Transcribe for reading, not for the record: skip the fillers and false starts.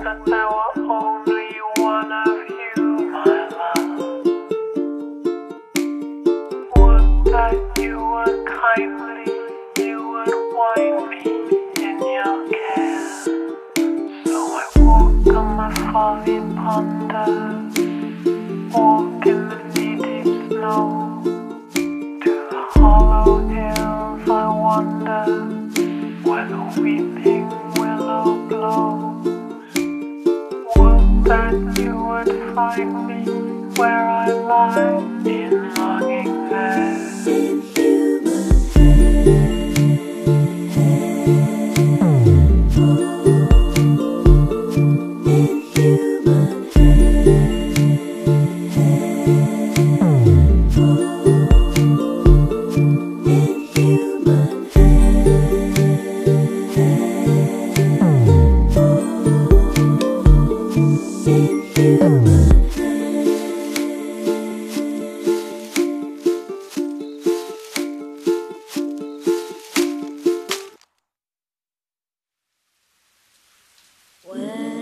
that there were only one of you, my love. Would that you would kindly, you would wind me in your care. So I walk on my folly ponder, walk in the knee-deep snow. To the hollow hills I wander, where the weeping willow blows. Would that you would find me where I lie in longing there. When